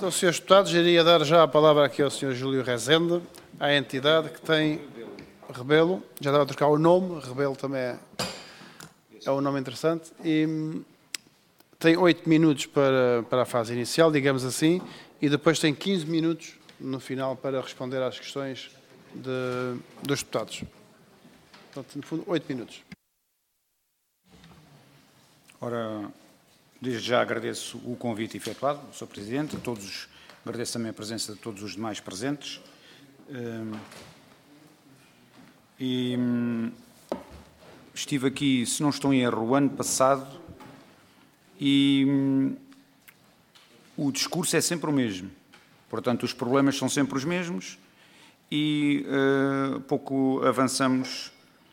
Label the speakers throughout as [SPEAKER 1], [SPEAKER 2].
[SPEAKER 1] Então, Srs. Deputados, iria dar já a palavra aqui ao Sr. Júlio Rezende, à entidade que tem Rebelo, já estava a trocar o nome, Rebelo também é um nome interessante, e tem 8 minutos para a fase inicial, digamos assim, e depois tem 15 minutos no final para responder às questões dos deputados. Portanto, no fundo, 8 minutos.
[SPEAKER 2] Ora, desde já agradeço o convite efetuado, Sr. Presidente, agradeço também a presença de todos os demais presentes. Estive aqui, se não estou em erro, o ano passado e o discurso é sempre o mesmo. Portanto, os problemas são sempre os mesmos e pouco avançamos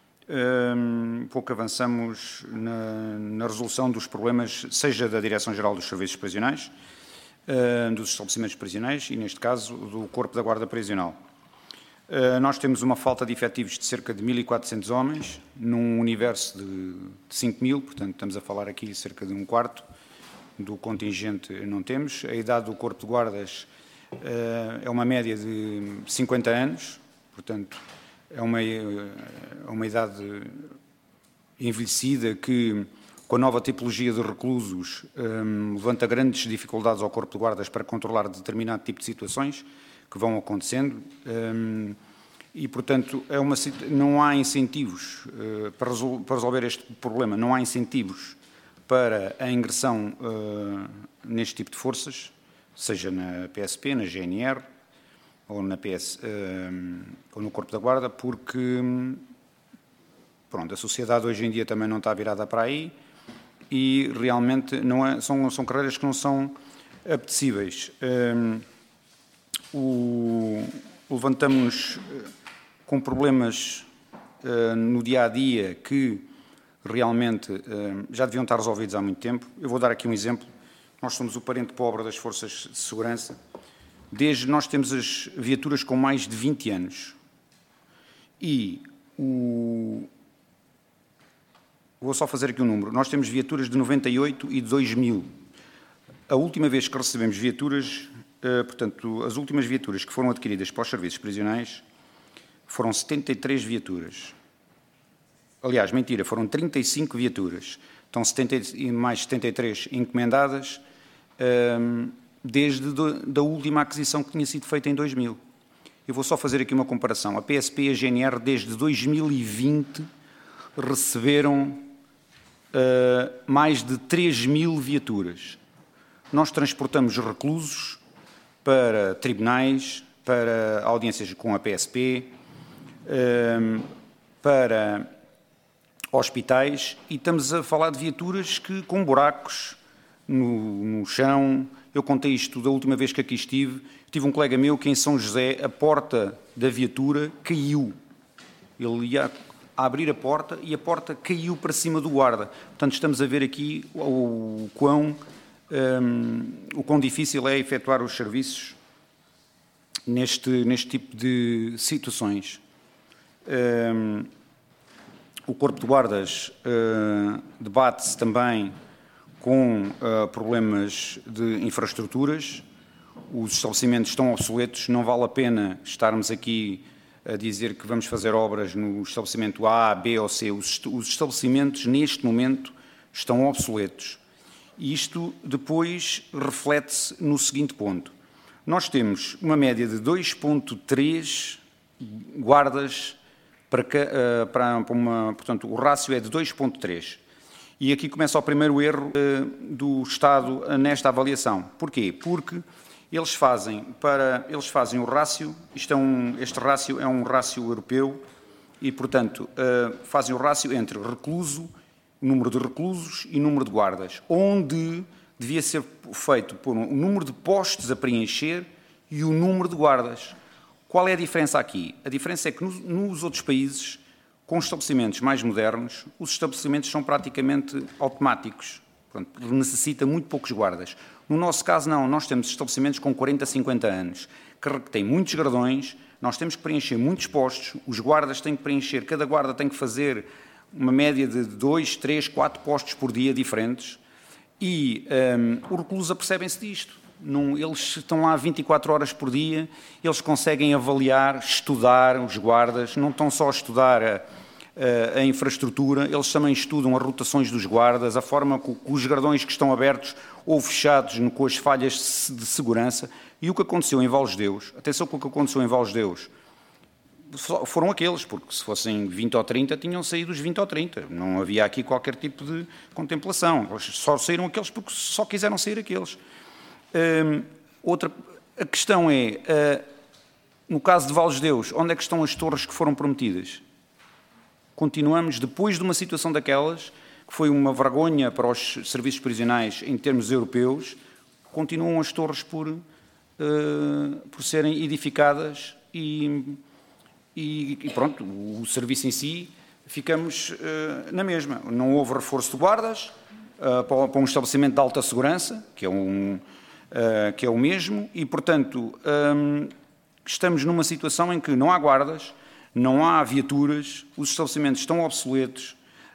[SPEAKER 2] na resolução dos problemas, seja da Direção-Geral dos Serviços Prisionais, dos estabelecimentos prisionais e, neste caso, do Corpo da Guarda Prisional. Nós temos uma falta de efetivos de cerca de 1.400 homens, num universo de 5.000, portanto, estamos a falar aqui cerca de um quarto do contingente não temos. A idade do Corpo de Guardas é uma média de 50 anos, portanto, é uma idade envelhecida que, com a nova tipologia de reclusos, levanta grandes dificuldades ao Corpo de Guardas para controlar determinado tipo de situações que vão acontecendo e, portanto, não há incentivos para resolver este problema, não há incentivos para a ingressão neste tipo de forças, seja na PSP, na GNR ou ou no Corpo da Guarda, porque pronto, a sociedade hoje em dia também não está virada para aí e realmente são carreiras que não são apetecíveis. Levantamos com problemas no dia-a-dia que realmente já deviam estar resolvidos há muito tempo. Eu vou dar aqui um exemplo. Nós somos o parente pobre das forças de segurança. Nós temos as viaturas com mais de 20 anos. E vou só fazer aqui um número. Nós temos viaturas de 98 e de 2000. A última vez que recebemos viaturas, portanto, as últimas viaturas que foram adquiridas para os serviços prisionais foram 73 viaturas. Aliás, mentira, foram 35 viaturas. Estão mais 73 encomendadas desde a última aquisição que tinha sido feita em 2000. Eu vou só fazer aqui uma comparação. A PSP e a GNR, desde 2020, receberam mais de 3.000 viaturas. Nós transportamos reclusos para tribunais, para audiências com a PSP, para hospitais, e estamos a falar de viaturas com buracos no chão. Eu contei isto da última vez que aqui estive. Tive um colega meu que em São José a porta da viatura caiu. Ele ia a abrir a porta e a porta caiu para cima do guarda. Portanto, estamos a ver aqui o quão difícil é efetuar os serviços neste tipo de situações. O Corpo de Guardas debate-se também com problemas de infraestruturas. Os estabelecimentos estão obsoletos, não vale a pena estarmos aqui a dizer que vamos fazer obras no estabelecimento A, B ou C. Os estabelecimentos, neste momento, estão obsoletos. E isto depois reflete-se no seguinte ponto. Nós temos uma média de 2,3 guardas portanto, o rácio é de 2,3. E aqui começa o primeiro erro do Estado nesta avaliação. Porquê? Porque eles fazem o rácio, este rácio é um rácio europeu, e, portanto, fazem o rácio entre número de reclusos e número de guardas, onde devia ser feito por o número de postos a preencher e o número de guardas. Qual é a diferença aqui? A diferença é que nos outros países, com estabelecimentos mais modernos, os estabelecimentos são praticamente automáticos. Portanto, necessita muito poucos guardas. No nosso caso, não. Nós temos estabelecimentos com 40, 50 anos, que têm muitos gradões, nós temos que preencher muitos postos, os guardas têm que preencher, cada guarda tem que fazer uma média de 2, 3, 4 postos por dia diferentes, e os reclusos apercebem-se disto. Eles estão lá 24 horas por dia, eles conseguem avaliar, estudar os guardas, não estão só a estudar a infraestrutura, eles também estudam as rotações dos guardas, a forma que os gardões que estão abertos ou fechados com as falhas de segurança. E o que aconteceu em Valesdeus, atenção que o que aconteceu em Valesdeus, foram aqueles, porque se fossem 20 ou 30, tinham saído os 20 ou 30. Não havia aqui qualquer tipo de contemplação. Só saíram aqueles porque só quiseram sair aqueles. A questão é, no caso de Valesdeus, onde é que estão as torres que foram prometidas? Continuamos, depois de uma situação daquelas, que foi uma vergonha para os serviços prisionais em termos europeus, continuam as torres por serem edificadas e pronto, o serviço em si, ficamos na mesma. Não houve reforço de guardas para um estabelecimento de alta segurança, que é o mesmo, e, portanto, estamos numa situação em que não há guardas, não há viaturas, os estabelecimentos estão obsoletos,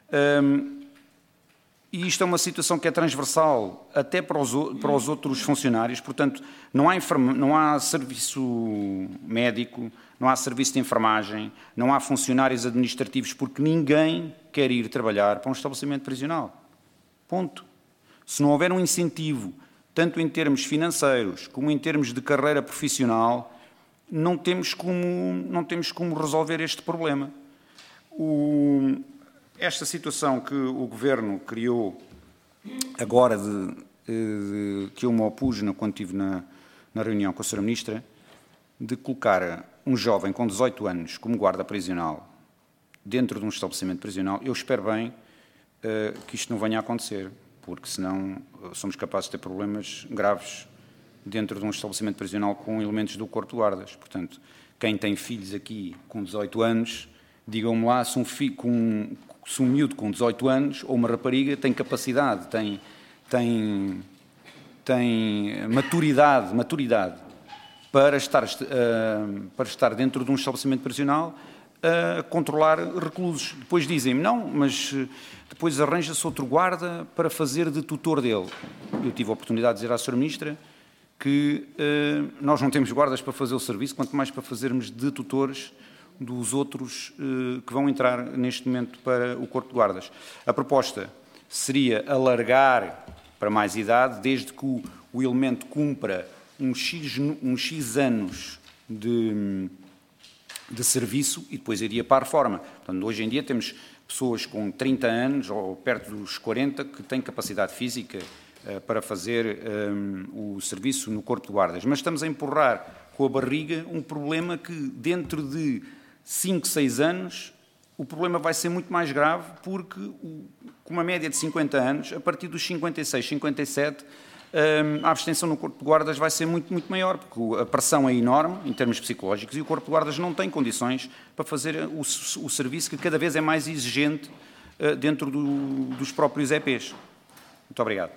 [SPEAKER 2] e isto é uma situação que é transversal até para os outros funcionários, portanto, não há serviço médico, não há serviço de enfermagem, não há funcionários administrativos, porque ninguém quer ir trabalhar para um estabelecimento prisional. Ponto. Se não houver um incentivo, tanto em termos financeiros como em termos de carreira profissional, não temos como resolver este problema. Esta situação que o Governo criou agora, que eu me opus quando estive na reunião com a Sra. Ministra, de colocar um jovem com 18 anos como guarda prisional dentro de um estabelecimento prisional, eu espero bem que isto não venha a acontecer, porque senão somos capazes de ter problemas graves dentro de um estabelecimento prisional com elementos do Corpo de Guardas. Portanto, quem tem filhos aqui com 18 anos, digam-me lá se um miúdo com 18 anos ou uma rapariga tem capacidade, tem maturidade para estar dentro de um estabelecimento prisional a controlar reclusos. Depois dizem-me, não, mas depois arranja-se outro guarda para fazer de tutor dele. Eu tive a oportunidade de dizer à Sra. Ministra que nós não temos guardas para fazer o serviço, quanto mais para fazermos de tutores dos outros que vão entrar neste momento para o Corpo de Guardas. A proposta seria alargar para mais idade, desde que o elemento cumpra um X anos de serviço e depois iria para a reforma. Portanto, hoje em dia temos pessoas com 30 anos ou perto dos 40 que têm capacidade física para fazer o serviço no Corpo de Guardas. Mas estamos a empurrar com a barriga um problema que dentro de 5, 6 anos o problema vai ser muito mais grave, porque com uma média de 50 anos, a partir dos 56, 57, a abstenção no Corpo de Guardas vai ser muito, muito maior, porque a pressão é enorme em termos psicológicos e o Corpo de Guardas não tem condições para fazer o serviço que cada vez é mais exigente dentro dos próprios EPs. Muito obrigado.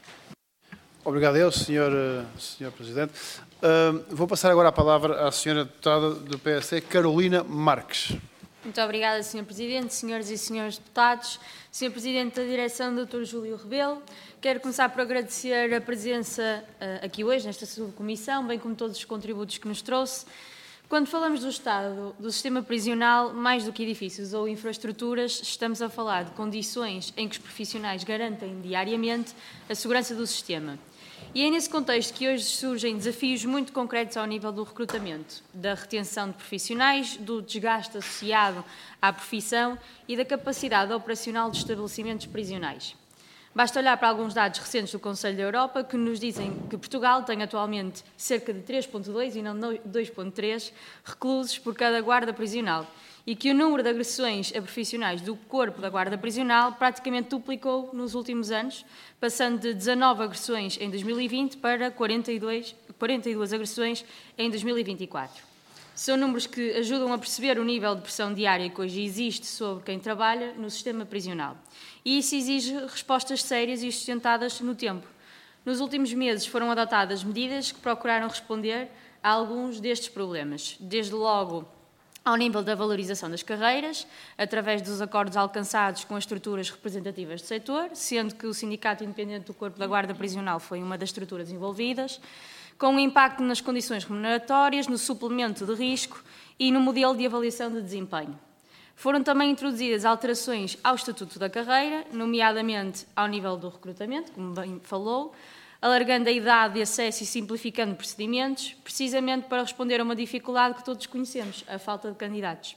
[SPEAKER 1] Obrigado eu, Sr. Presidente. Vou passar agora a palavra à Sra. Deputada do PSD, Carolina Marques.
[SPEAKER 3] Muito obrigada, Sr. Presidente, senhoras e senhores deputados. Sr. Presidente da Direção, Dr. Júlio Rebelo, quero começar por agradecer a presença aqui hoje, nesta subcomissão, bem como todos os contributos que nos trouxe. Quando falamos do estado do sistema prisional, mais do que edifícios ou infraestruturas, estamos a falar de condições em que os profissionais garantem diariamente a segurança do sistema. E é nesse contexto que hoje surgem desafios muito concretos ao nível do recrutamento, da retenção de profissionais, do desgaste associado à profissão e da capacidade operacional dos estabelecimentos prisionais. Basta olhar para alguns dados recentes do Conselho da Europa que nos dizem que Portugal tem atualmente cerca de 3,2 e não 2,3 reclusos por cada guarda prisional e que o número de agressões a profissionais do Corpo da Guarda Prisional praticamente duplicou nos últimos anos, passando de 19 agressões em 2020 para 42 agressões em 2024. São números que ajudam a perceber o nível de pressão diária que hoje existe sobre quem trabalha no sistema prisional. E isso exige respostas sérias e sustentadas no tempo. Nos últimos meses foram adotadas medidas que procuraram responder a alguns destes problemas. Desde logo, ao nível da valorização das carreiras, através dos acordos alcançados com as estruturas representativas do setor, sendo que o Sindicato Independente do Corpo da Guarda Prisional foi uma das estruturas envolvidas, com um impacto nas condições remuneratórias, no suplemento de risco e no modelo de avaliação de desempenho. Foram também introduzidas alterações ao Estatuto da Carreira, nomeadamente ao nível do recrutamento, como bem falou, alargando a idade de acesso e simplificando procedimentos, precisamente para responder a uma dificuldade que todos conhecemos, a falta de candidatos.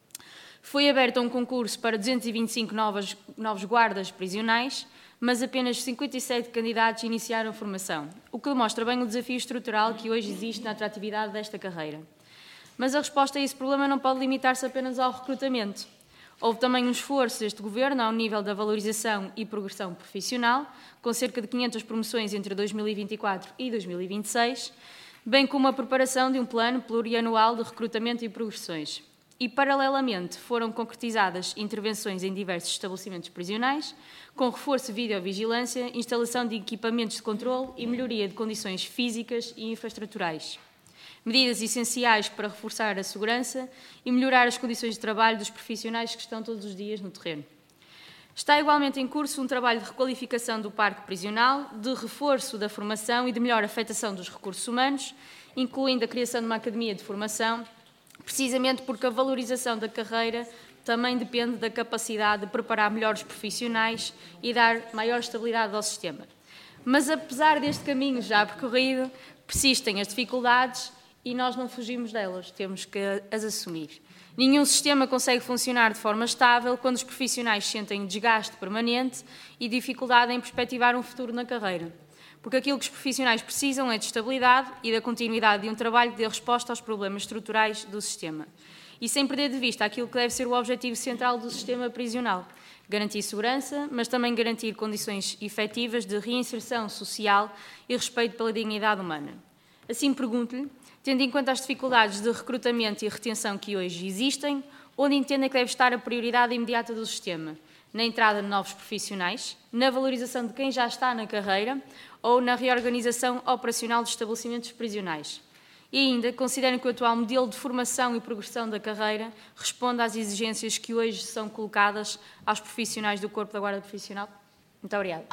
[SPEAKER 3] Foi aberto um concurso para 225 novos guardas prisionais, mas apenas 57 candidatos iniciaram a formação, o que demonstra bem o desafio estrutural que hoje existe na atratividade desta carreira. Mas a resposta a esse problema não pode limitar-se apenas ao recrutamento. Houve também um esforço deste Governo ao nível da valorização e progressão profissional, com cerca de 500 promoções entre 2024 e 2026, bem como a preparação de um plano plurianual de recrutamento e progressões. E, paralelamente, foram concretizadas intervenções em diversos estabelecimentos prisionais, com reforço de videovigilância, instalação de equipamentos de controle e melhoria de condições físicas e infraestruturais. Medidas essenciais para reforçar a segurança e melhorar as condições de trabalho dos profissionais que estão todos os dias no terreno. Está igualmente em curso um trabalho de requalificação do parque prisional, de reforço da formação e de melhor afetação dos recursos humanos, incluindo a criação de uma academia de formação, precisamente porque a valorização da carreira também depende da capacidade de preparar melhores profissionais e dar maior estabilidade ao sistema. Mas, apesar deste caminho já percorrido, persistem as dificuldades e nós não fugimos delas, temos que as assumir. Nenhum sistema consegue funcionar de forma estável quando os profissionais sentem desgaste permanente e dificuldade em perspectivar um futuro na carreira. Porque aquilo que os profissionais precisam é de estabilidade e da continuidade de um trabalho que dê resposta aos problemas estruturais do sistema. E sem perder de vista aquilo que deve ser o objetivo central do sistema prisional. Garantir segurança, mas também garantir condições efetivas de reinserção social e respeito pela dignidade humana. Assim, pergunto-lhe, tendo em conta as dificuldades de recrutamento e retenção que hoje existem, onde entendem que deve estar a prioridade imediata do sistema? Na entrada de novos profissionais, na valorização de quem já está na carreira ou na reorganização operacional dos estabelecimentos prisionais? E ainda, consideram que o atual modelo de formação e progressão da carreira responde às exigências que hoje são colocadas aos profissionais do Corpo da Guarda Profissional? Muito obrigada.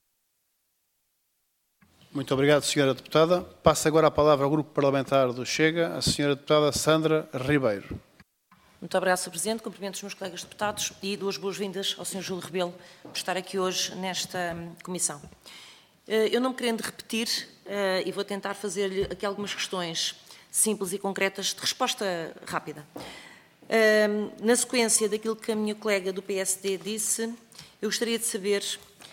[SPEAKER 1] Muito obrigado, Sra. Deputada. Passo agora a palavra ao Grupo Parlamentar do Chega, a Sra. Deputada Sandra Ribeiro.
[SPEAKER 4] Muito obrigada, Sr. Presidente. Cumprimento os meus colegas deputados e duas boas-vindas ao Sr. Júlio Rebelo por estar aqui hoje nesta comissão. Eu não me querendo repetir e vou tentar fazer-lhe aqui algumas questões simples e concretas de resposta rápida. Na sequência daquilo que a minha colega do PSD disse, eu gostaria de saber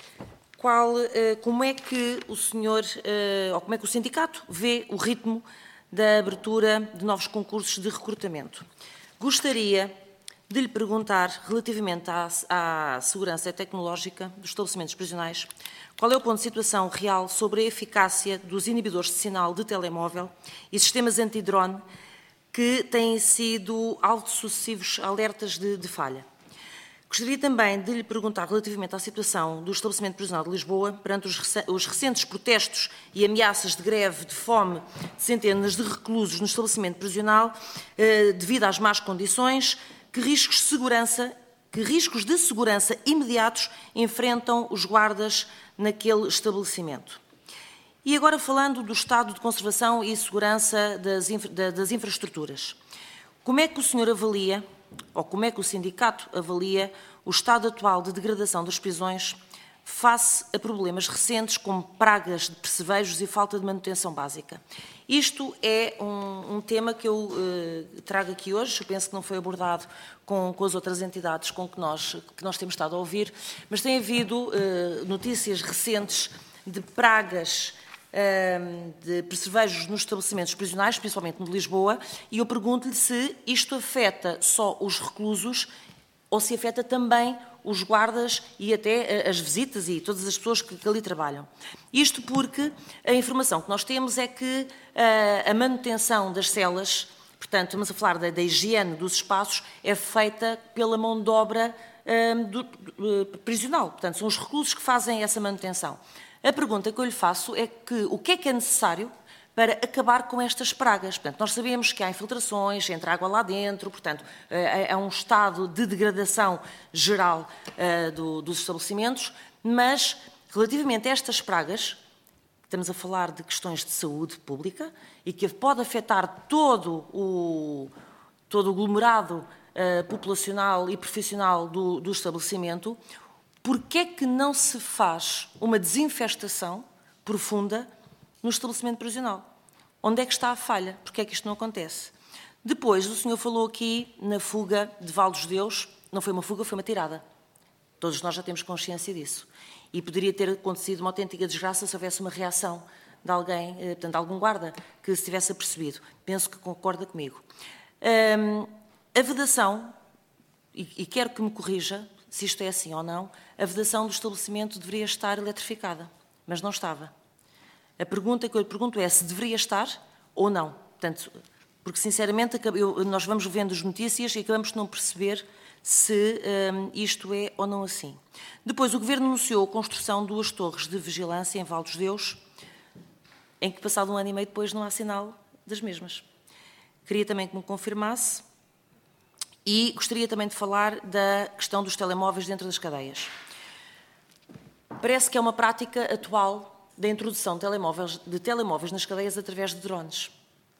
[SPEAKER 4] como é que o senhor, ou como é que o sindicato vê o ritmo da abertura de novos concursos de recrutamento. Gostaria de lhe perguntar, relativamente à segurança tecnológica dos estabelecimentos prisionais, qual é o ponto de situação real sobre a eficácia dos inibidores de sinal de telemóvel e sistemas anti-drone que têm sido alvo de sucessivos alertas de falha. Gostaria também de lhe perguntar, relativamente à situação do estabelecimento prisional de Lisboa, perante os recentes protestos e ameaças de greve de fome de centenas de reclusos no estabelecimento prisional, devido às más condições, que riscos de segurança imediatos enfrentam os guardas naquele estabelecimento. E agora falando do estado de conservação e segurança das infraestruturas. Como é que o senhor avalia, ou como é que o sindicato avalia, o estado atual de degradação das prisões face a problemas recentes como pragas de percevejos e falta de manutenção básica? Isto é um tema que eu trago aqui hoje, eu penso que não foi abordado com as outras entidades com que nós temos estado a ouvir, mas tem havido notícias recentes de pragas de percevejos nos estabelecimentos prisionais, principalmente no de Lisboa, e eu pergunto-lhe se isto afeta só os reclusos ou se afeta também os guardas e até as visitas e todas as pessoas que ali trabalham. Isto porque a informação que nós temos é que a manutenção das celas, portanto, estamos a falar da higiene dos espaços, é feita pela mão de obra prisional. Portanto, são os reclusos que fazem essa manutenção. A pergunta que eu lhe faço é o que é necessário para acabar com estas pragas. Portanto, nós sabemos que há infiltrações, entra água lá dentro, portanto, é um estado de degradação geral dos estabelecimentos, mas, relativamente a estas pragas, estamos a falar de questões de saúde pública e que pode afetar todo o aglomerado populacional e profissional do estabelecimento. Porquê é que não se faz uma desinfestação profunda no estabelecimento prisional? Onde é que está a falha? Porquê é que isto não acontece? Depois, o senhor falou aqui na fuga de Val dos Deus. Não foi uma fuga, foi uma tirada. Todos nós já temos consciência disso. E poderia ter acontecido uma autêntica desgraça se houvesse uma reação de alguém, portanto, de algum guarda, que se tivesse apercebido. Penso que concorda comigo. A vedação, e quero que me corrija se isto é assim ou não, a vedação do estabelecimento deveria estar eletrificada, mas não estava. A pergunta que eu lhe pergunto é se deveria estar ou não. Portanto, porque, sinceramente, nós vamos vendo as notícias e acabamos de não perceber se isto é ou não assim. Depois, o Governo anunciou a construção de 2 torres de vigilância em Val dos Deus, em que, passado 1 ano e meio depois, não há sinal das mesmas. Queria também que me confirmasse e gostaria também de falar da questão dos telemóveis dentro das cadeias. Parece que é uma prática atual da introdução de telemóveis nas cadeias através de drones.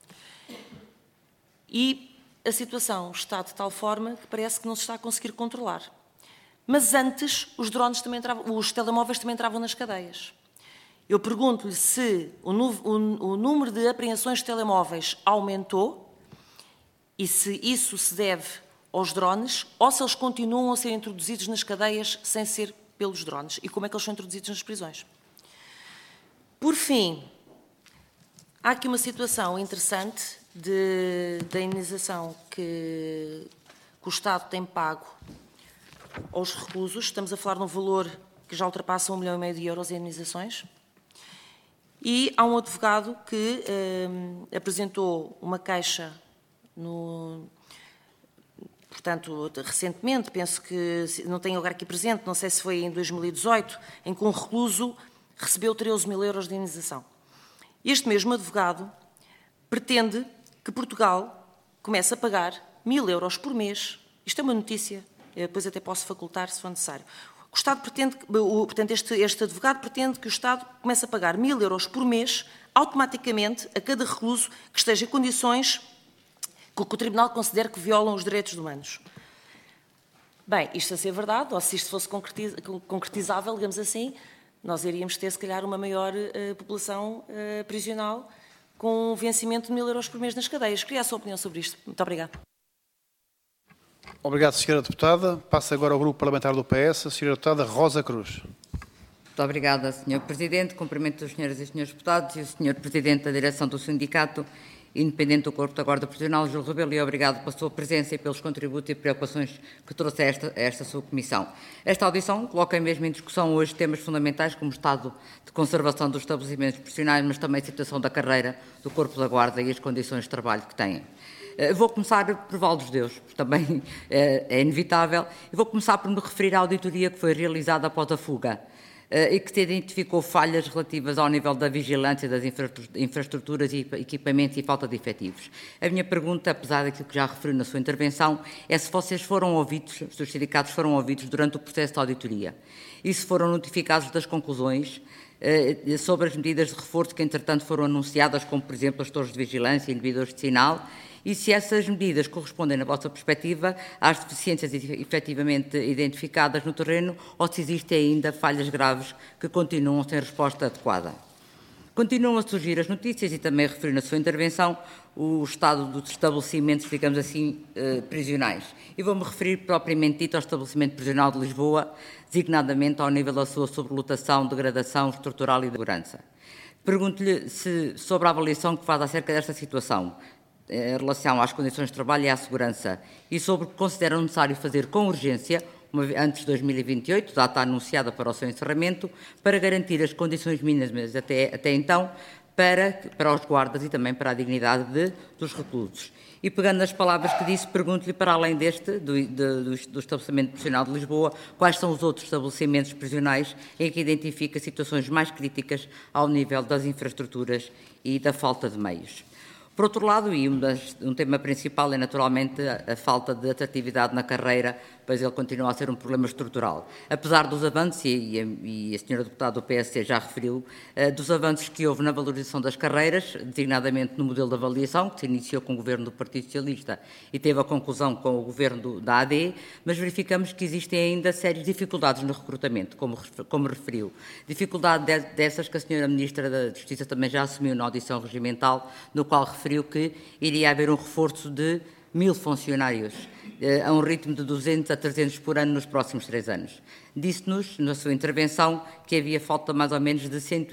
[SPEAKER 4] E a situação está de tal forma que parece que não se está a conseguir controlar. Mas antes, os telemóveis também entravam nas cadeias. Eu pergunto-lhe se o número de apreensões de telemóveis aumentou e se isso se deve aos drones ou se eles continuam a ser introduzidos nas cadeias sem ser pelos drones e como é que eles são introduzidos nas prisões. Por fim, há aqui uma situação interessante da indenização que o Estado tem pago aos reclusos. Estamos a falar de um valor que já ultrapassa 1,5 milhão de euros em indenizações. E há um advogado que apresentou uma queixa, portanto, recentemente, penso que, não tenho agora aqui presente, não sei se foi em 2018, em que um recluso recebeu 13.000 euros de indenização. Este mesmo advogado pretende que Portugal comece a pagar 1.000 euros por mês. Isto é uma notícia, depois até posso facultar se for necessário. O Estado pretende, portanto, este advogado pretende que o Estado comece a pagar 1.000 euros por mês, automaticamente, a cada recluso que esteja em condições que o Tribunal considere que violam os direitos humanos. Bem, isto a ser verdade, ou se isto fosse concretizável, digamos assim, nós iríamos ter, se calhar, uma maior população prisional com um vencimento de 1.000 euros por mês nas cadeias. Queria a sua opinião sobre isto. Muito obrigada.
[SPEAKER 1] Obrigado, Sra. Deputada. Passa agora ao Grupo Parlamentar do PS, a Sra. Deputada Rosa Cruz.
[SPEAKER 5] Muito obrigada, Sr. Presidente. Cumprimento os senhoras e senhores deputados e o Sr. Presidente da direção do Sindicato Independente do Corpo da Guarda Prisional, Júlio Rebelo, e obrigado pela sua presença e pelos contributos e preocupações que trouxe a esta sua comissão. Esta audição coloca mesmo em discussão hoje temas fundamentais como o estado de conservação dos estabelecimentos prisionais, mas também a situação da carreira do Corpo da Guarda e as condições de trabalho que têm. Vou começar por Val dos Deus, porque também é inevitável, e vou começar por me referir à auditoria que foi realizada após a fuga e que se identificou falhas relativas ao nível da vigilância das infraestruturas e equipamentos e falta de efetivos. A minha pergunta, apesar daquilo que já referiu na sua intervenção, é se vocês foram ouvidos, se os sindicatos foram ouvidos durante o processo de auditoria e se foram notificados das conclusões sobre as medidas de reforço que, entretanto, foram anunciadas, como, por exemplo, as torres de vigilância e inibidores de sinal, e se essas medidas correspondem, na vossa perspectiva, às deficiências efetivamente identificadas no terreno ou se existem ainda falhas graves que continuam sem resposta adequada. Continuam a surgir as notícias e também referiu na sua intervenção o estado dos estabelecimentos, digamos assim, prisionais. E vou-me referir propriamente dito ao estabelecimento prisional de Lisboa, designadamente ao nível da sua sobrelotação, degradação estrutural e de segurança. Pergunto-lhe sobre a avaliação que faz acerca desta situação, em relação às condições de trabalho e à segurança, e sobre o que consideram necessário fazer com urgência, antes de 2028, data anunciada para o seu encerramento, para garantir as condições mínimas até então para os guardas e também para a dignidade dos reclusos. E pegando nas palavras que disse, pergunto-lhe, para além do estabelecimento prisional de Lisboa, quais são os outros estabelecimentos prisionais em que identifica situações mais críticas ao nível das infraestruturas e da falta de meios. Por outro lado, e um tema principal é naturalmente a falta de atratividade na carreira, pois ele continua a ser um problema estrutural. Apesar dos avanços, e a senhora deputada do PSD já referiu, dos avanços que houve na valorização das carreiras, designadamente no modelo de avaliação, que se iniciou com o governo do Partido Socialista e teve a conclusão com o governo da AD, mas verificamos que existem ainda sérias dificuldades no recrutamento, como referiu. Dificuldade dessas que a senhora Ministra da Justiça também já assumiu na audição regimental, no qual referiu que iria haver um reforço de 1000 funcionários, a um ritmo de 200 a 300 por ano nos próximos 3 anos. Disse-nos, na sua intervenção, que havia falta mais ou menos de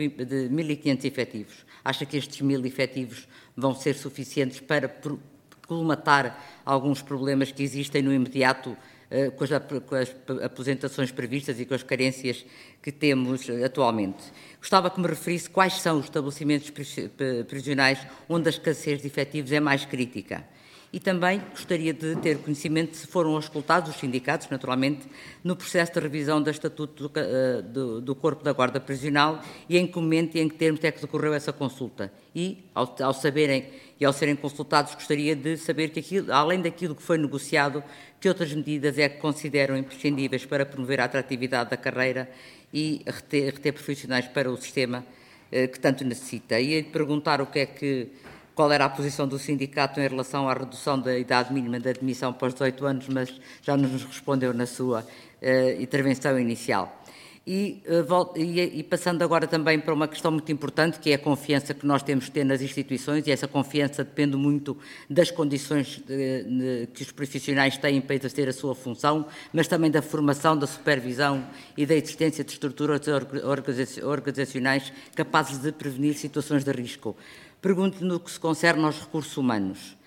[SPEAKER 5] 1.500 efetivos. Acha que estes 1000 efetivos vão ser suficientes para colmatar alguns problemas que existem no imediato com as aposentações previstas e com as carências que temos atualmente? Gostava que me referisse quais são os estabelecimentos prisionais onde a escassez de efetivos é mais crítica. E também gostaria de ter conhecimento se foram auscultados os sindicatos, naturalmente, no processo de revisão do Estatuto do Corpo da Guarda Prisional e em que momento e em que termos é que decorreu essa consulta. E, ao saberem e ao serem consultados, gostaria de saber que, além daquilo que foi negociado, que outras medidas é que consideram imprescindíveis para promover a atratividade da carreira e reter profissionais para o sistema que tanto necessita. E perguntar qual era a posição do sindicato em relação à redução da idade mínima de admissão para os 18 anos, mas já nos respondeu na sua intervenção inicial. E passando agora também para uma questão muito importante, que é a confiança que nós temos que ter nas instituições, e essa confiança depende muito das condições que os profissionais têm para exercer a sua função, mas também da formação, da supervisão e da existência de estruturas organizacionais capazes de prevenir situações de risco. Pergunto-lhe no que se concerne aos recursos humanos.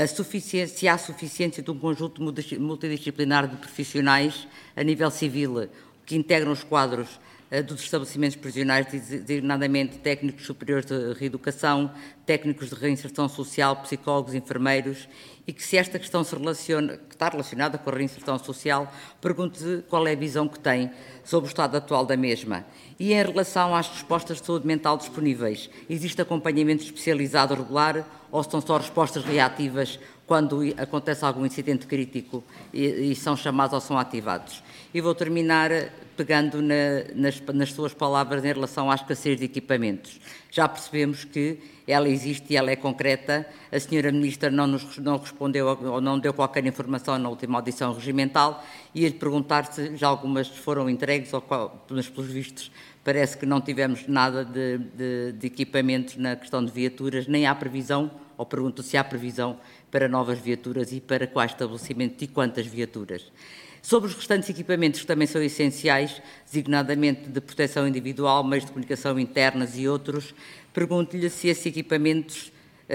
[SPEAKER 5] Se há suficiência de um conjunto multidisciplinar de profissionais a nível civil que integram os quadros dos estabelecimentos prisionais, designadamente técnicos superiores de reeducação, técnicos de reinserção social, psicólogos, enfermeiros, e que se esta questão que está relacionada com a reinserção social, pergunto-lhe qual é a visão que tem sobre o estado atual da mesma. E em relação às respostas de saúde mental disponíveis, existe acompanhamento especializado regular ou são só respostas reativas quando acontece algum incidente crítico e são chamados ou são ativados? E vou terminar pegando nas suas palavras em relação à escassez de equipamentos. Já percebemos que ela existe e ela é concreta. A senhora Ministra não respondeu ou não deu qualquer informação na última audição regimental e ia-lhe perguntar se já algumas foram entregues mas pelos vistos parece que não tivemos nada de equipamentos na questão de viaturas, nem há previsão, ou pergunto se há previsão para novas viaturas e para quais estabelecimentos e quantas viaturas. Sobre os restantes equipamentos que também são essenciais, designadamente de proteção individual, meios de comunicação internas e outros, pergunto-lhe se esses equipamentos,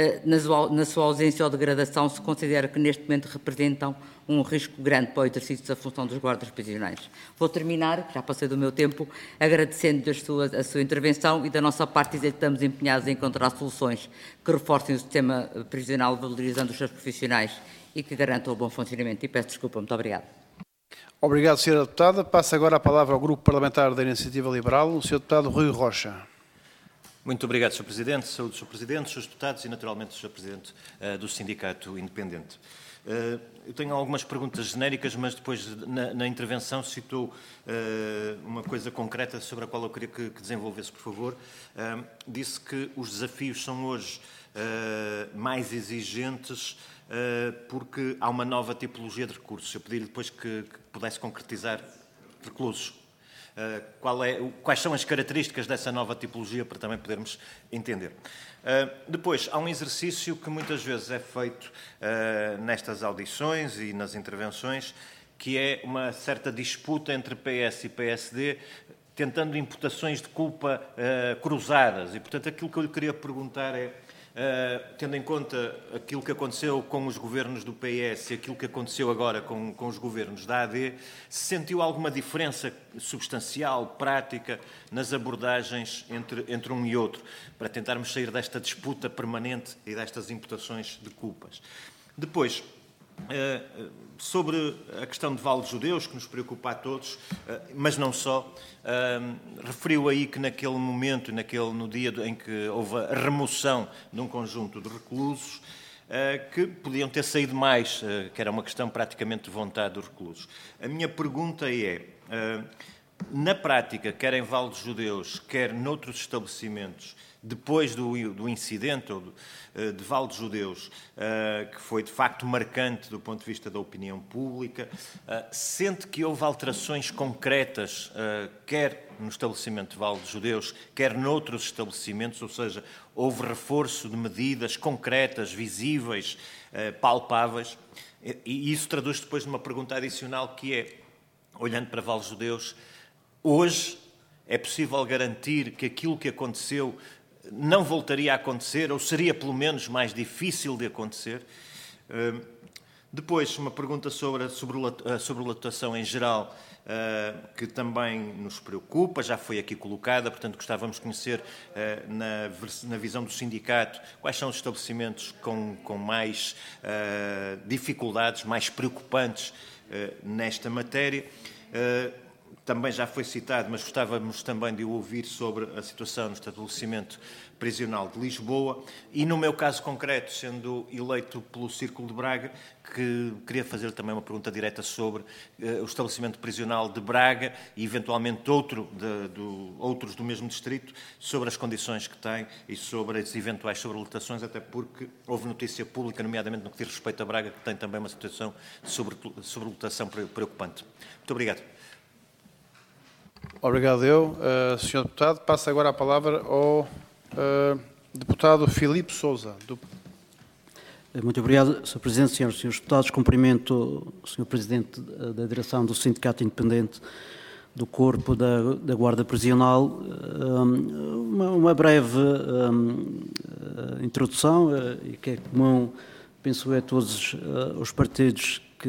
[SPEAKER 5] na sua ausência ou degradação, se considera que neste momento representam um risco grande para o exercício da função dos guardas prisionais. Vou terminar, já passei do meu tempo, agradecendo-lhe a sua intervenção e da nossa parte dizer que estamos empenhados em encontrar soluções que reforcem o sistema prisional, valorizando os seus profissionais e que garantam o bom funcionamento. E peço desculpa. Muito obrigado.
[SPEAKER 1] Obrigado, Sra. Deputada. Passo agora a palavra ao Grupo Parlamentar da Iniciativa Liberal, o Sr. Deputado Rui Rocha.
[SPEAKER 6] Muito obrigado, Sr. Presidente. Saúde, Sr. Presidente, Srs. Deputados e, naturalmente, Sr. Presidente do Sindicato Independente. Eu tenho algumas perguntas genéricas, mas depois, na intervenção, citou uma coisa concreta sobre a qual eu queria que desenvolvesse, por favor. Disse que os desafios são hoje mais exigentes porque há uma nova tipologia de recursos. Eu pedi-lhe depois que pudesse concretizar reclusos. Quais são as características dessa nova tipologia para também podermos entender. Depois, há um exercício que muitas vezes é feito nestas audições e nas intervenções, que é uma certa disputa entre PS e PSD, tentando imputações de culpa cruzadas. E, portanto, aquilo que eu lhe queria perguntar é, tendo em conta aquilo que aconteceu com os governos do PS e aquilo que aconteceu agora com os governos da AD, se sentiu alguma diferença substancial, prática, nas abordagens entre um e outro, para tentarmos sair desta disputa permanente e destas imputações de culpas? Depois, sobre a questão de Val dos Judeus, que nos preocupa a todos, mas não só, referiu aí que naquele momento, no dia em que houve a remoção de um conjunto de reclusos, que podiam ter saído mais, que era uma questão praticamente de vontade dos reclusos. A minha pergunta é, na prática, quer em Val dos Judeus, quer noutros estabelecimentos, depois do incidente de Val dos Judeus, que foi de facto marcante do ponto de vista da opinião pública, sente que houve alterações concretas, quer no estabelecimento de Val dos Judeus, quer noutros estabelecimentos, ou seja, houve reforço de medidas concretas, visíveis, palpáveis, e isso traduz depois numa pergunta adicional que é, olhando para Val dos Judeus, hoje é possível garantir que aquilo que aconteceu não voltaria a acontecer, ou seria pelo menos mais difícil de acontecer? Depois, uma pergunta sobre a lotação em geral, que também nos preocupa, já foi aqui colocada, portanto gostávamos de conhecer, na visão do sindicato, quais são os estabelecimentos com mais dificuldades, mais preocupantes nesta matéria. Também já foi citado, mas gostávamos também de ouvir sobre a situação no estabelecimento prisional de Lisboa e, no meu caso concreto, sendo eleito pelo Círculo de Braga, que queria fazer também uma pergunta direta sobre o estabelecimento prisional de Braga e, eventualmente, outros do mesmo distrito, sobre as condições que tem e sobre as eventuais sobrelotações, até porque houve notícia pública, nomeadamente no que diz respeito a Braga, que tem também uma situação de sobrelotação preocupante. Muito obrigado.
[SPEAKER 1] Obrigado eu, Sr. Deputado. Passo agora a palavra ao Deputado Filipe Sousa.
[SPEAKER 7] Muito obrigado, Sr. Presidente, Senhoras e Senhores Deputados. Cumprimento o Sr. Presidente da Direção do Sindicato Independente do Corpo da Guarda Prisional. Uma breve introdução, e que é comum, penso eu, a todos os partidos que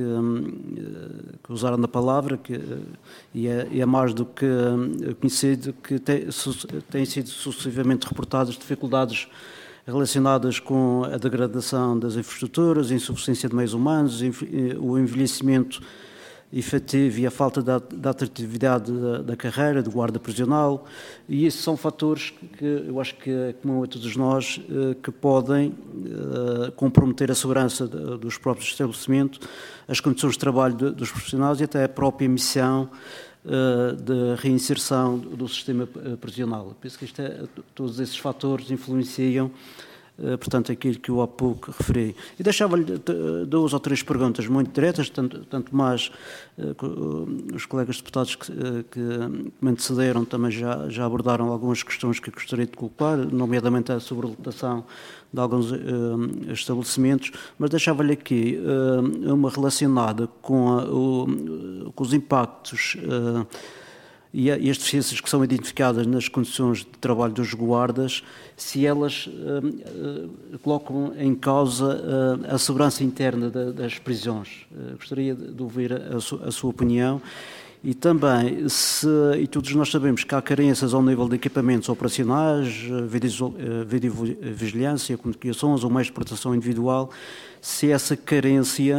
[SPEAKER 7] usaram da palavra, e é mais do que conhecido, que têm sido sucessivamente reportadas dificuldades relacionadas com a degradação das infraestruturas, a insuficiência de meios humanos, o envelhecimento efetivo e a falta de atratividade da carreira do guarda prisional, e esses são fatores que eu acho que é comum a todos nós, que podem comprometer a segurança dos próprios estabelecimentos, as condições de trabalho dos profissionais e até a própria missão de reinserção do sistema prisional. Penso que todos esses fatores influenciam, portanto, aquilo que eu há pouco referi. E deixava-lhe 2 ou 3 perguntas muito diretas, tanto mais os colegas deputados que me antecederam também já abordaram algumas questões que eu gostaria de colocar, nomeadamente a sobrelotação de alguns estabelecimentos, mas deixava-lhe aqui uma relacionada com os impactos e as deficiências que são identificadas nas condições de trabalho dos guardas, se elas colocam em causa a segurança interna das prisões. Gostaria de ouvir a sua opinião. E também, e todos nós sabemos que há carências ao nível de equipamentos operacionais, videovigilância, comunicações ou meios de proteção individual, se essa carência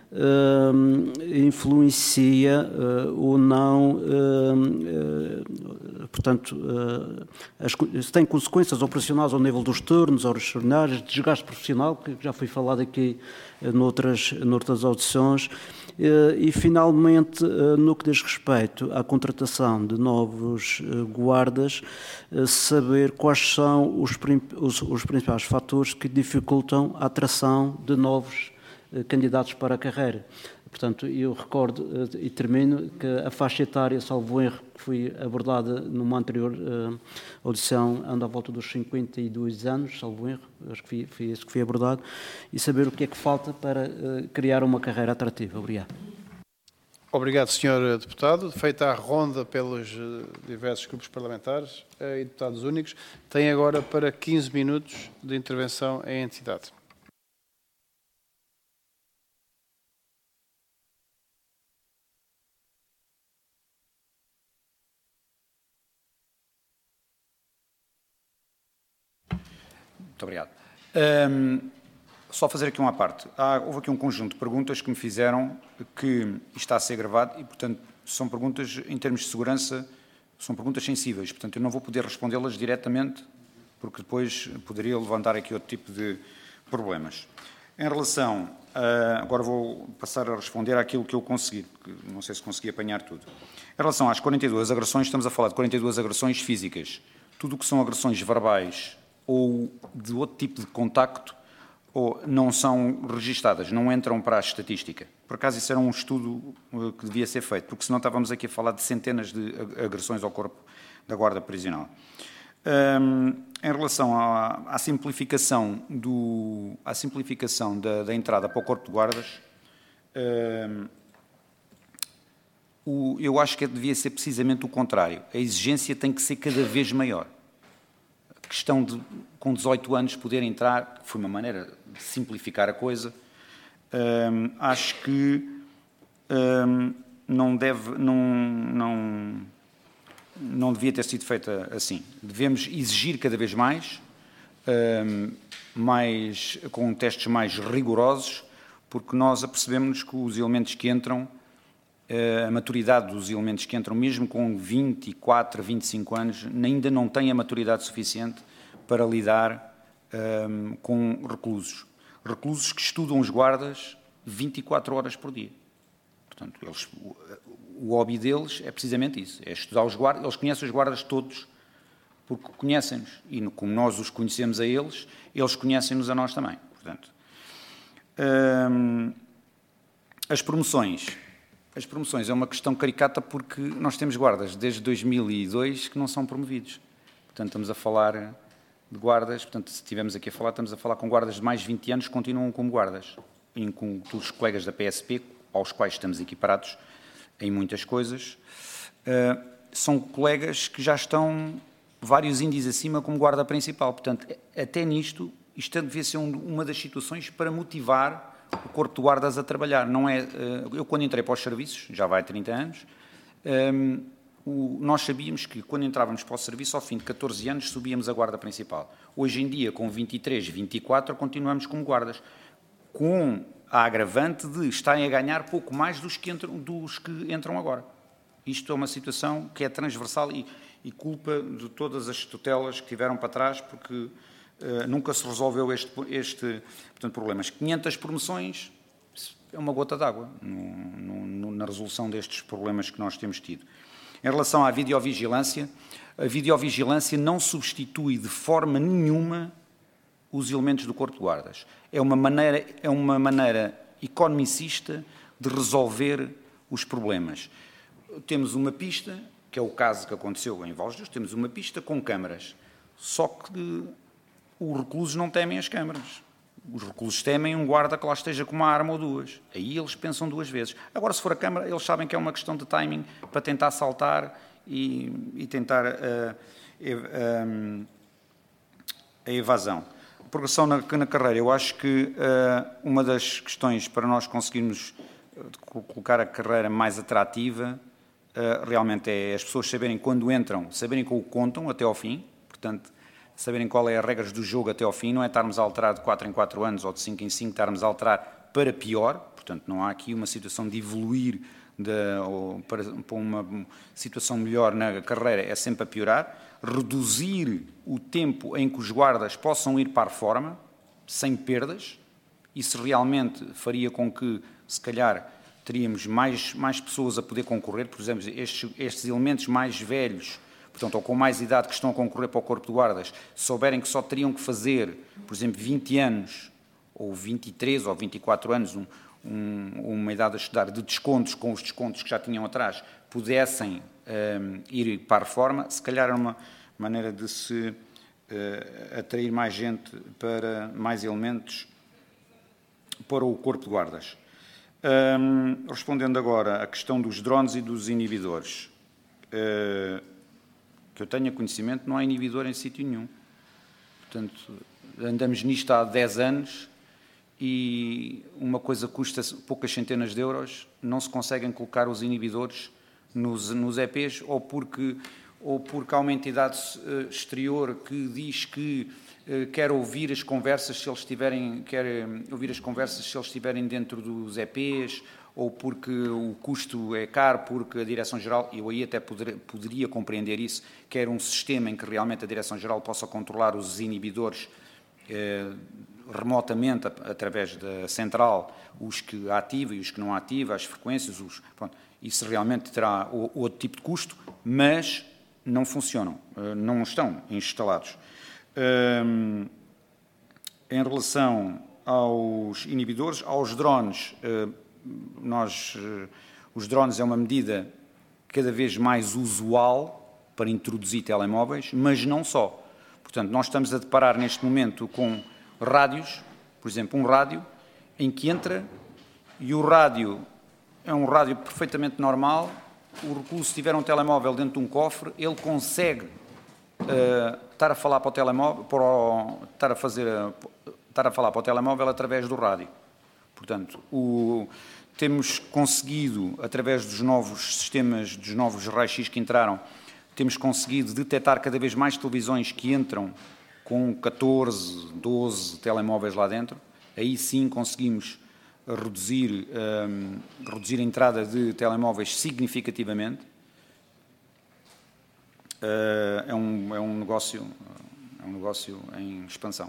[SPEAKER 7] influencia ou não, portanto, se tem consequências operacionais ao nível dos turnos, horas extraordinárias, desgaste profissional, que já foi falado aqui noutras audições, e finalmente, no que diz respeito à contratação de novos guardas, saber quais são os principais fatores que dificultam a atração de novos candidatos para a carreira. Portanto, eu recordo e termino que a faixa etária, salvo erro, que foi abordada numa anterior audição, anda à volta dos 52 anos, salvo erro, acho que foi esse que foi abordado, e saber o que é que falta para criar uma carreira atrativa. Obrigado.
[SPEAKER 1] Obrigado, Sr. Deputado. Feita a ronda pelos diversos grupos parlamentares e deputados únicos, tem agora para 15 minutos de intervenção em entidade.
[SPEAKER 2] Muito obrigado. Só fazer aqui uma parte. Houve aqui um conjunto de perguntas que me fizeram que isto está a ser gravado e, portanto, são perguntas, em termos de segurança, são perguntas sensíveis. Portanto, eu não vou poder respondê-las diretamente, porque depois poderia levantar aqui outro tipo de problemas. Em relação, agora vou passar a responder àquilo que eu consegui, que não sei se consegui apanhar tudo. Em relação às 42 agressões, estamos a falar de 42 agressões físicas. Tudo o que são agressões verbais ou de outro tipo de contacto, ou não são registadas, não entram para a estatística. Por acaso isso era um estudo que devia ser feito, porque senão estávamos aqui a falar de centenas de agressões ao corpo da Guarda Prisional. Em relação à simplificação, da entrada para o Corpo de Guardas, eu acho que devia ser precisamente o contrário. A exigência tem que ser cada vez maior. A questão de, com 18 anos, poder entrar, foi uma maneira de simplificar a coisa. Acho que não devia ter sido feita assim. Devemos exigir cada vez mais, com testes mais rigorosos, porque nós apercebemos que os elementos que entram, a maturidade dos elementos que entram, mesmo com 24, 25 anos, ainda não têm a maturidade suficiente para lidar com reclusos. Reclusos que estudam os guardas 24 horas por dia. Portanto, o hobby deles é precisamente isso, é estudar os guardas. Eles conhecem os guardas todos, porque conhecem-nos. E como nós os conhecemos a eles, eles conhecem-nos a nós também. Portanto, as promoções é uma questão caricata, porque nós temos guardas desde 2002 que não são promovidos. Portanto, estamos a falar de guardas, portanto, se estivermos aqui a falar, estamos a falar com guardas de mais de 20 anos que continuam como guardas, e com todos os colegas da PSP, aos quais estamos equiparados em muitas coisas. São colegas que já estão vários índices acima como guarda principal. Portanto, até nisto, isto devia ser uma das situações para motivar o Corpo de Guardas a trabalhar. Não é, eu, quando entrei para os serviços, já vai há 30 anos, nós sabíamos que quando entrávamos para o serviço, ao fim de 14 anos, subíamos a guarda principal. Hoje em dia, com 23, 24, continuamos como guardas, com a agravante de estarem a ganhar pouco mais dos que entram agora. Isto é uma situação que é transversal e culpa de todas as tutelas que tiveram para trás, porque nunca se resolveu portanto, problemas. 500 promoções é uma gota d'água na resolução destes problemas que nós temos tido. Em relação à videovigilância, a videovigilância não substitui de forma nenhuma os elementos do Corpo de Guardas. É uma maneira economicista de resolver os problemas. Temos uma pista, que é o caso que aconteceu em Vosges, temos uma pista com câmaras, só que os reclusos não temem as câmaras. Os reclusos temem um guarda que lá esteja com uma arma ou duas. Aí eles pensam duas vezes. Agora, se for a câmara, eles sabem que é uma questão de timing para tentar saltar e tentar a evasão. A progressão na carreira. Eu acho que uma das questões para nós conseguirmos colocar a carreira mais atrativa realmente é as pessoas saberem quando entram, saberem como contam até ao fim, portanto, saberem qual é as regras do jogo até ao fim, não é estarmos a alterar de 4 em 4 anos ou de 5 em 5, estarmos a alterar para pior, portanto, não há aqui uma situação de evoluir para uma situação melhor na carreira, é sempre a piorar. Reduzir o tempo em que os guardas possam ir para a reforma, sem perdas, isso realmente faria com que, se calhar, teríamos mais pessoas a poder concorrer, por exemplo, estes elementos mais velhos, portanto, ou com mais idade, que estão a concorrer para o Corpo de Guardas, souberem que só teriam que fazer, por exemplo, 20 anos, ou 23 ou 24 anos, uma idade a estudar de descontos, com os descontos que já tinham atrás, pudessem ir para a reforma, se calhar era uma maneira de se atrair mais gente para mais elementos para o Corpo de Guardas. Respondendo agora à questão dos drones e dos inibidores, que eu tenha conhecimento, não há inibidor em sítio nenhum. Portanto, andamos nisto há 10 anos e uma coisa custa poucas centenas de euros, não se conseguem colocar os inibidores nos EPs, ou porque há uma entidade exterior que diz que quer ouvir as conversas se eles estiverem dentro dos EPs, ou porque o custo é caro, porque a Direção-Geral, eu aí até poderia compreender isso, quer um sistema em que realmente a Direção-Geral possa controlar os inibidores remotamente, através da central, os que ativa e os que não ativa, as frequências, pronto, isso realmente terá outro tipo de custo, mas não funcionam, não estão instalados. Em relação aos inibidores, aos drones, os drones é uma medida cada vez mais usual para introduzir telemóveis, mas não só. Portanto, nós estamos a deparar neste momento com rádios, por exemplo, um rádio em que entra e o rádio é um rádio perfeitamente normal. O recluso, se tiver um telemóvel dentro de um cofre, ele consegue estar a falar para o telemóvel, estar a falar para o telemóvel através do rádio. Portanto, temos conseguido, através dos novos sistemas, dos novos raios-x que entraram, temos conseguido detectar cada vez mais televisões que entram com 14, 12 telemóveis lá dentro. Aí sim conseguimos reduzir a entrada de telemóveis significativamente. É um negócio em expansão.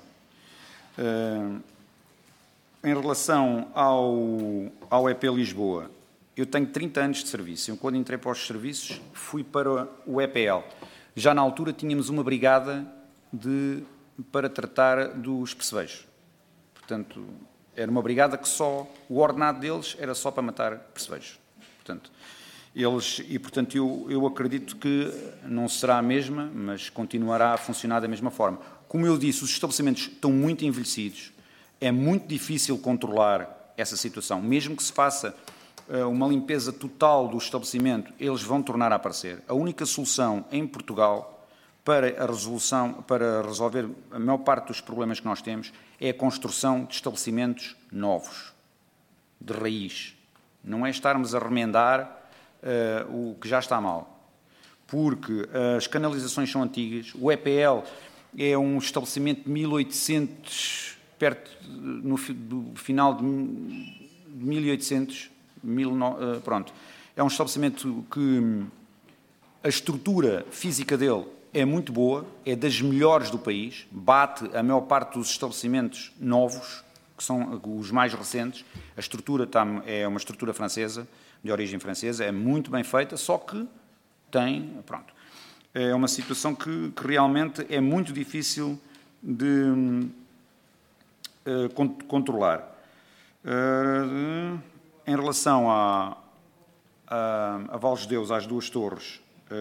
[SPEAKER 2] Em relação ao EP Lisboa, eu tenho 30 anos de serviço. Eu, quando entrei para os serviços, fui para o EPL. Já na altura tínhamos uma brigada para tratar dos percevejos. Portanto, era uma brigada que o ordenado deles era só para matar percevejos. Portanto, eu acredito que não será a mesma, mas continuará a funcionar da mesma forma. Como eu disse, os estabelecimentos estão muito envelhecidos, é muito difícil controlar essa situação. Mesmo que se faça uma limpeza total do estabelecimento, eles vão tornar a aparecer. A única solução em Portugal para resolver a maior parte dos problemas que nós temos é a construção de estabelecimentos novos, de raiz. Não é estarmos a remendar o que já está mal. Porque as canalizações são antigas, o EPL é um estabelecimento de 1800, do final de 1800, pronto. É um estabelecimento que a estrutura física dele é muito boa, é das melhores do país, bate a maior parte dos estabelecimentos novos, que são os mais recentes. A estrutura é uma estrutura francesa, de origem francesa, é muito bem feita, só que é uma situação que realmente é muito difícil de controlar. Em relação a Vales de Deus, às duas torres,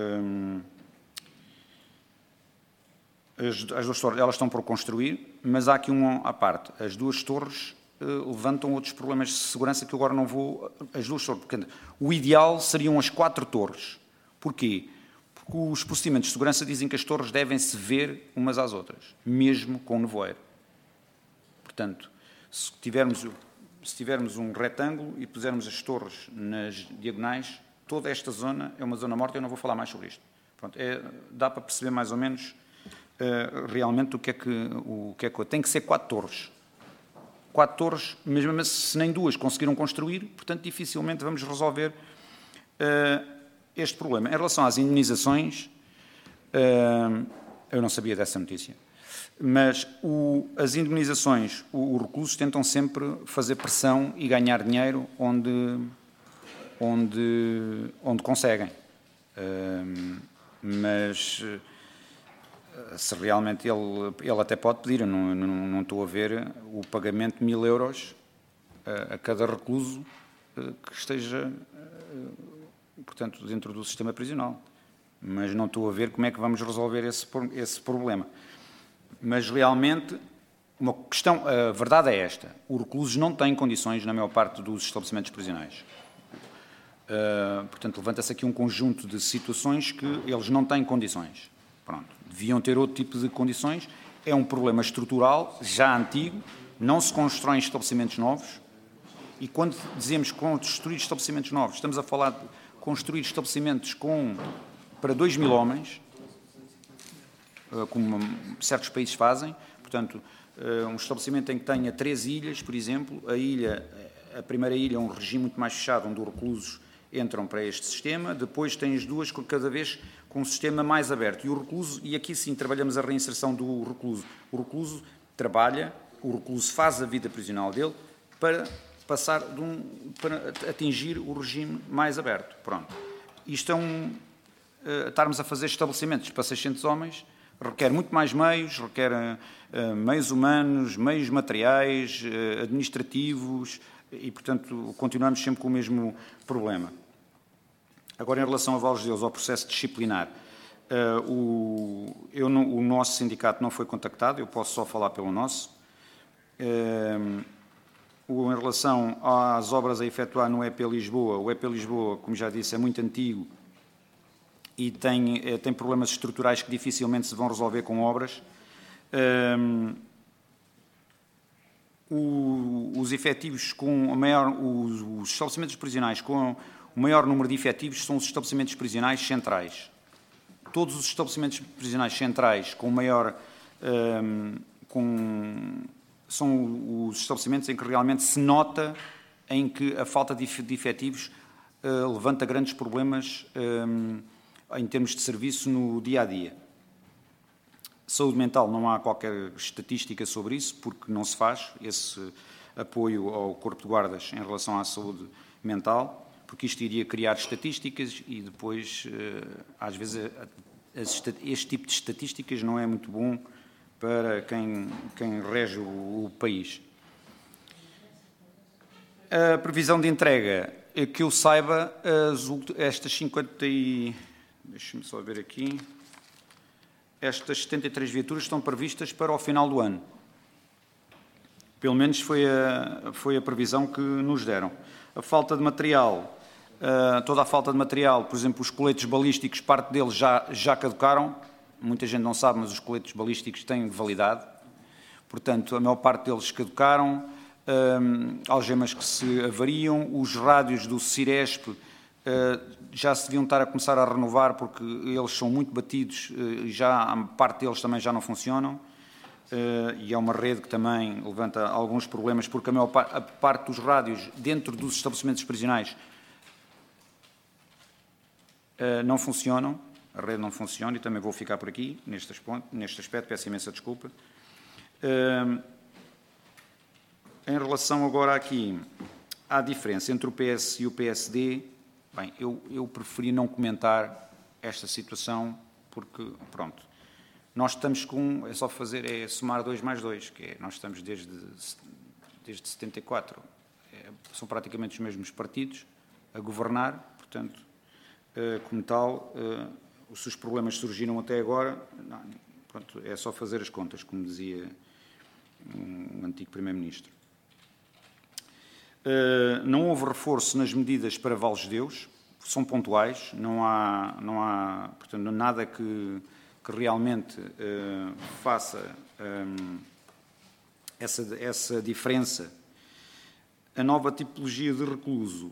[SPEAKER 2] as duas torres, elas estão por construir, mas há aqui à parte. As duas torres levantam outros problemas de segurança que eu agora não vou... As duas torres, porque o ideal seriam as 4 torres. Porquê? Porque os procedimentos de segurança dizem que as torres devem-se ver umas às outras, mesmo com nevoeiro. Portanto, se tivermos um retângulo e pusermos as torres nas diagonais, toda esta zona é uma zona morta, eu não vou falar mais sobre isto. Pronto, dá para perceber mais ou menos realmente o que é que tem que ser 4 torres. 4 torres, mesmo se nem 2 conseguiram construir, portanto, dificilmente vamos resolver este problema. Em relação às indemnizações, eu não sabia dessa notícia, mas as indemnizações, os reclusos tentam sempre fazer pressão e ganhar dinheiro onde conseguem. Mas se realmente ele até pode pedir, eu não estou a ver o pagamento de 1000 euros a cada recluso que esteja, portanto, dentro do sistema prisional. Mas não estou a ver como é que vamos resolver esse problema. Mas realmente uma questão, a verdade é esta, os reclusos não têm condições na maior parte dos estabelecimentos prisionais. Portanto, levanta-se aqui um conjunto de situações que eles não têm condições. Pronto, deviam ter outro tipo de condições. É um problema estrutural, já antigo, não se constroem estabelecimentos novos. E quando dizemos construir estabelecimentos novos, estamos a falar de construir estabelecimentos para 2.000 homens, como certos países fazem. Portanto, um estabelecimento em que tenha 3 ilhas, por exemplo, a primeira ilha é um regime muito mais fechado, onde os reclusos entram para este sistema, depois tem as duas, cada vez com um sistema mais aberto. E o recluso, e aqui sim trabalhamos a reinserção do recluso. O recluso trabalha, o recluso faz a vida prisional dele para passar para atingir o regime mais aberto. Pronto. Isto estarmos a fazer estabelecimentos para 600 homens requer muito mais meios, requer meios humanos, meios materiais, administrativos, e, portanto, continuamos sempre com o mesmo problema. Agora, em relação a Valos de Deus, ao processo disciplinar, o nosso sindicato não foi contactado, eu posso só falar pelo nosso. Em relação às obras a efetuar no EP Lisboa, o EP Lisboa, como já disse, é muito antigo e tem problemas estruturais que dificilmente se vão resolver com obras. Os efetivos os estabelecimentos prisionais com o maior número de efetivos são os estabelecimentos prisionais centrais. Todos os estabelecimentos prisionais centrais com maior são os estabelecimentos em que realmente se nota em que a falta de efetivos levanta grandes problemas em termos de serviço no dia-a-dia. Saúde mental, não há qualquer estatística sobre isso, porque não se faz esse apoio ao Corpo de Guardas em relação à saúde mental, porque isto iria criar estatísticas e depois, às vezes, este tipo de estatísticas não é muito bom para quem rege o país. A previsão de entrega, que eu saiba, estas 50 e... Deixa-me só ver aqui. Estas 73 viaturas estão previstas para o final do ano. Pelo menos foi a previsão que nos deram. A falta de material, toda a falta de material, por exemplo, os coletes balísticos, parte deles já caducaram. Muita gente não sabe, mas os coletes balísticos têm validade. Portanto, a maior parte deles caducaram. Algemas que se avariam. Os rádios do Ciresp já se deviam estar a começar a renovar porque eles são muito batidos e a parte deles também já não funcionam. E é uma rede que também levanta alguns problemas porque a parte dos rádios dentro dos estabelecimentos prisionais não funcionam. A rede não funciona e também vou ficar por aqui neste aspecto, peço imensa desculpa. Em relação agora aqui à diferença entre o PS e o PSD, bem, eu preferi não comentar esta situação porque, pronto, nós estamos é só somar 2 mais 2, que é, nós estamos desde 74, são praticamente os mesmos partidos a governar, portanto, como tal, se os problemas surgiram até agora, pronto, é só fazer as contas, como dizia um antigo Primeiro-Ministro. Não houve reforço nas medidas para Valos de Deus, são pontuais, não há portanto, nada que realmente faça essa diferença. A nova tipologia de recluso,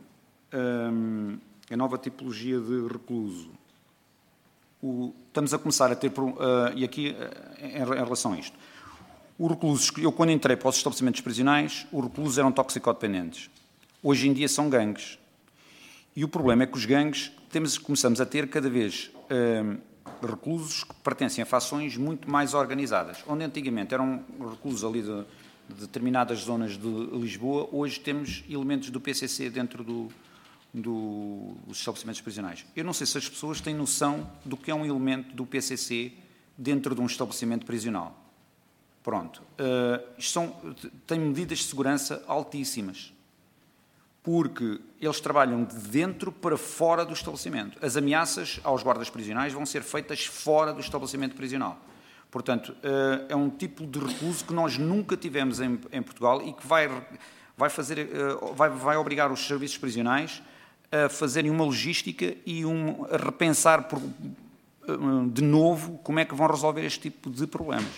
[SPEAKER 2] estamos a começar a ter, e aqui em relação a isto, os reclusos, eu quando entrei para os estabelecimentos prisionais, os reclusos eram toxicodependentes. Hoje em dia são gangues. E o problema é que os gangues, começamos a ter cada vez reclusos que pertencem a facções muito mais organizadas. Onde antigamente eram reclusos ali de determinadas zonas de Lisboa, hoje temos elementos do PCC dentro dos estabelecimentos prisionais. Eu não sei se as pessoas têm noção do que é um elemento do PCC dentro de um estabelecimento prisional. Pronto. Têm medidas de segurança altíssimas, porque eles trabalham de dentro para fora do estabelecimento. As ameaças aos guardas prisionais vão ser feitas fora do estabelecimento prisional. Portanto, é um tipo de recluso que nós nunca tivemos em Portugal e que vai obrigar os serviços prisionais a fazerem uma logística e a repensar de novo como é que vão resolver este tipo de problemas.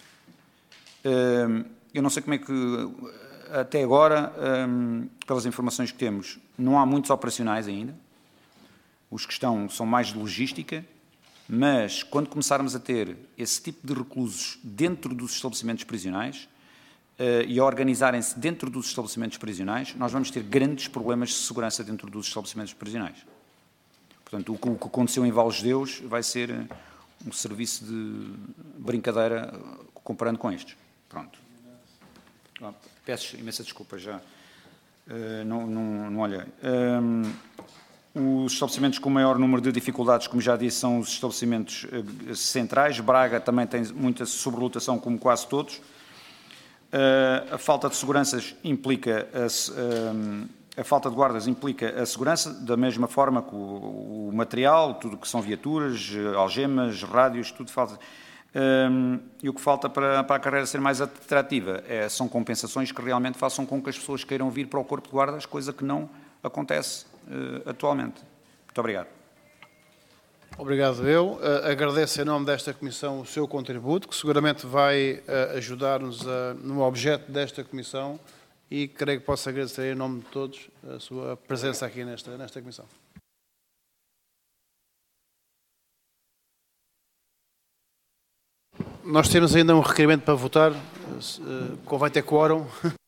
[SPEAKER 2] Eu não sei como é que, até agora, pelas informações que temos, não há muitos operacionais ainda. Os que estão são mais de logística, mas quando começarmos a ter esse tipo de reclusos dentro dos estabelecimentos prisionais e a organizarem-se dentro dos estabelecimentos prisionais, nós vamos ter grandes problemas de segurança dentro dos estabelecimentos prisionais. Portanto, o que aconteceu em Valos de Deus vai ser um serviço de brincadeira comparando com estes. Pronto. Peço imensa desculpa, já não olhei. Os estabelecimentos com maior número de dificuldades, como já disse, são os estabelecimentos centrais. Braga também tem muita sobrelotação, como quase todos. A falta de seguranças implica a falta de guardas implica a segurança, da mesma forma que o material, tudo que são viaturas, algemas, rádios, tudo falta. E o que falta para a carreira ser mais atrativa são compensações que realmente façam com que as pessoas queiram vir para o corpo de guardas, coisa que não acontece atualmente. Muito obrigado.
[SPEAKER 1] Obrigado eu. Agradeço em nome desta Comissão o seu contributo, que seguramente vai ajudar-nos no objeto desta Comissão, e creio que posso agradecer em nome de todos a sua presença aqui nesta Comissão. Nós temos ainda um requerimento para votar, convém ter quórum.